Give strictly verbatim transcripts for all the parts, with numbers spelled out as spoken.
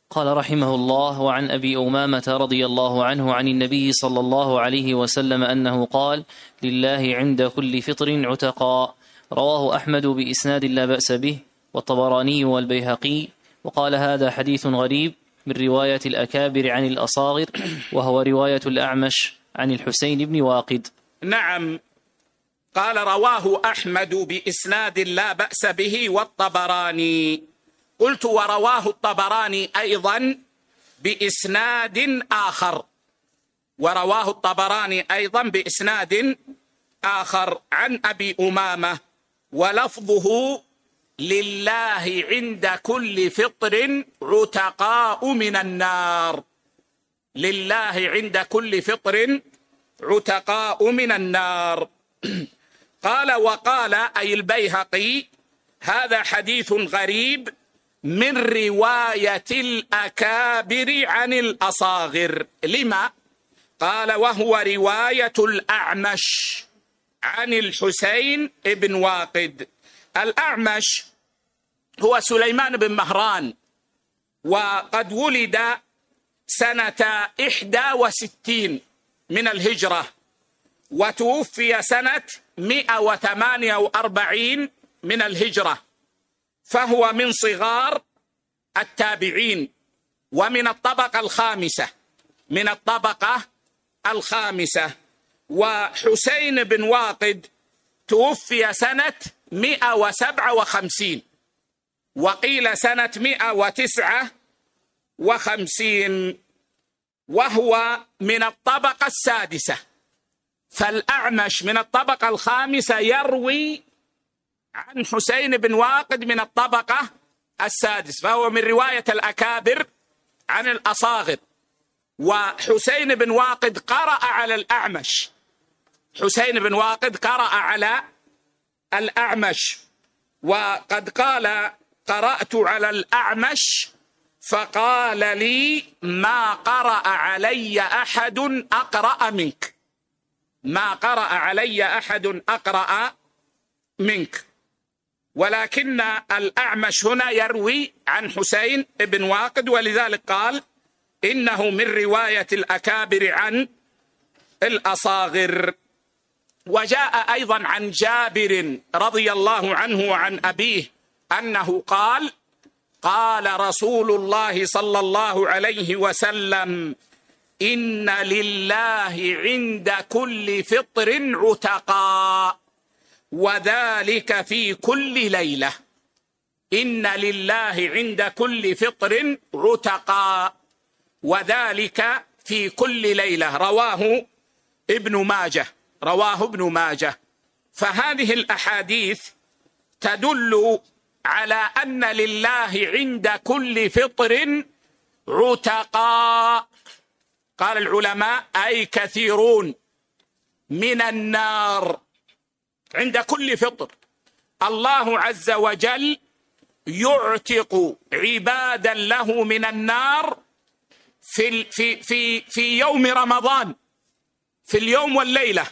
قال رحمه الله: وعن أبي أمامة رضي الله عنه عن النبي صلى الله عليه وسلم أنه قال: لله عند كل فطر عتقاء. رواه أحمد بإسناد لا بأس به، والطبراني والبيهقي، وقال: هذا حديث غريب من رواية الأكابر عن الأصاغر، وهو رواية الأعمش عن الحسين بن واقد. نعم، قال: رواه أحمد بإسناد لا بأس به والطبراني. قلت: ورواه الطبراني أيضا بإسناد آخر، ورواه الطبراني أيضا بإسناد آخر عن أبي أمامة، ولفظه: لله عند كل فطر عتقاء من النار. لله عند كل فطر عتقاء من النار. قال: وقال أي البيهقي: هذا حديث غريب من رواية الأكابر عن الأصاغر. لما؟ قال: وهو رواية الأعمش عن الحسين بن واقد. الأعمش هو سليمان بن مهران، وقد ولد سنة إحدى وستين من الهجرة، وتوفي سنة مئة وثمانية وأربعين من الهجرة، فهو من صغار التابعين ومن الطبقة الخامسة من الطبقة الخامسة. وحسين بن واقد توفي سنة مئة وسبعة وخمسين، وقيل سنة مئة وتسعة وخمسين، وهو من الطبقة السادسة. فالأعمش من الطبقة الخامسة يروي عن حسين بن واقد من الطبقة السادس، فهو من رواية الأكابر عن الأصاغر. وحسين بن واقد قرأ على الأعمش حسين بن واقد قرأ على الأعمش، وقد قال: قرأت على الأعمش فقال لي: ما قرأ علي أحد أقرأ منك ما قرأ علي أحد أقرأ منك. ولكن الأعمش هنا يروي عن حسين بن واقد، ولذلك قال إنه من رواية الأكابر عن الأصاغر. وجاء أيضا عن جابر رضي الله عنه وعن أبيه أنه قال: قال رسول الله صلى الله عليه وسلم: إن لله عند كل فطر عتقاء، وذلك في كل ليلة. إن لله عند كل فطر عتقاء، وذلك في كل ليلة. رواه ابن ماجه رواه ابن ماجه. فهذه الأحاديث تدل على أن لله عند كل فطر عتقاء. قال العلماء: أي كثيرون من النار عند كل فطر. الله عز وجل يعتق عبادا له من النار في في في في يوم رمضان، في اليوم والليلة،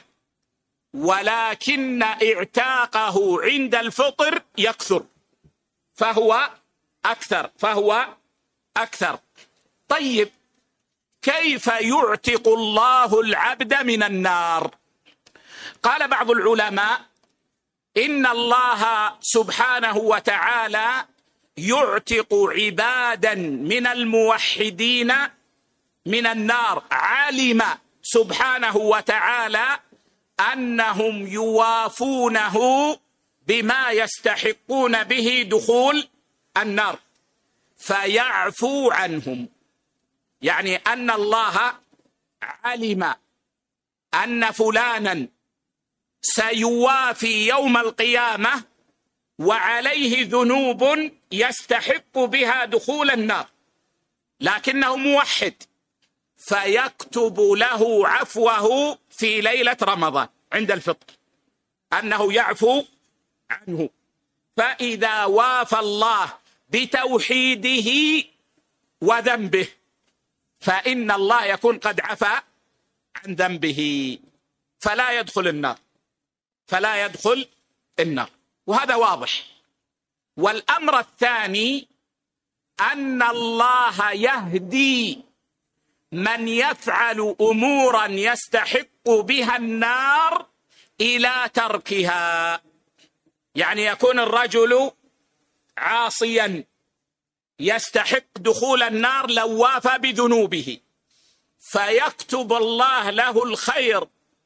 ولكن اعتاقه عند الفطر يكثر، فهو أكثر فهو أكثر. طيب، كيف يعتق الله العبد من النار؟ قال بعض العلماء: إن الله سبحانه وتعالى يعتق عبادا من الموحدين من النار. علم سبحانه وتعالى أنهم يوافونه بما يستحقون به دخول النار فيعفو عنهم. يعني أن الله علم أن فلانا سيوافي يوم القيامة وعليه ذنوب يستحق بها دخول النار، لكنه موحد، فيكتب له عفوه في ليلة رمضان عند الفطر، أنه يعفو عنه. فإذا وافى الله بتوحيده وذنبه فإن الله يكون قد عفى عن ذنبه، فلا يدخل النار فلا يدخل النار وهذا واضح. والأمر الثاني أن الله يهدي من يفعل أمورا يستحق بها النار إلى تركها. يعني يكون الرجل عاصيا يستحق دخول النار لو وافى بذنوبه، فيكتب الله له الخير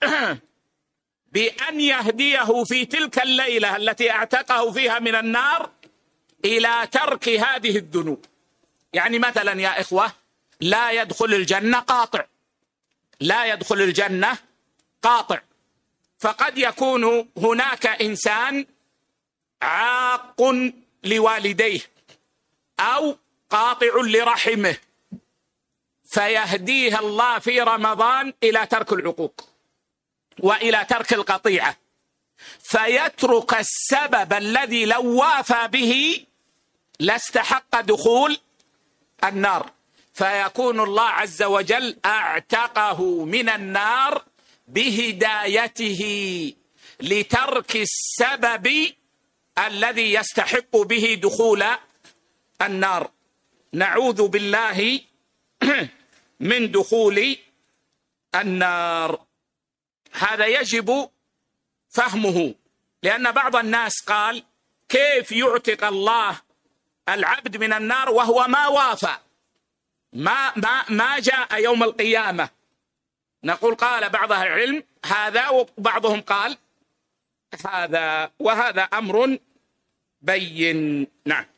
بأن يهديه في تلك الليلة التي اعتقه فيها من النار إلى ترك هذه الذنوب. يعني مثلا يا إخوة، لا يدخل الجنة قاطع، لا يدخل الجنة قاطع، فقد يكون هناك إنسان عاق لوالديه أو قاطع لرحمه، فيهديها الله في رمضان إلى ترك العقوق وإلى ترك القطيعة، فيترك السبب الذي لو وافى به لاستحق دخول النار، فيكون الله عز وجل اعتقه من النار بهدايته لترك السبب الذي يستحق به دخول النار. نعوذ بالله من دخول النار. هذا يجب فهمه، لأن بعض الناس قال: كيف يعتق الله العبد من النار وهو ما وافى، ما ما ما جاء يوم القيامة؟ نقول قال بعض أهل العلم هذا، وبعضهم قال هذا، وهذا أمر بين. نعم.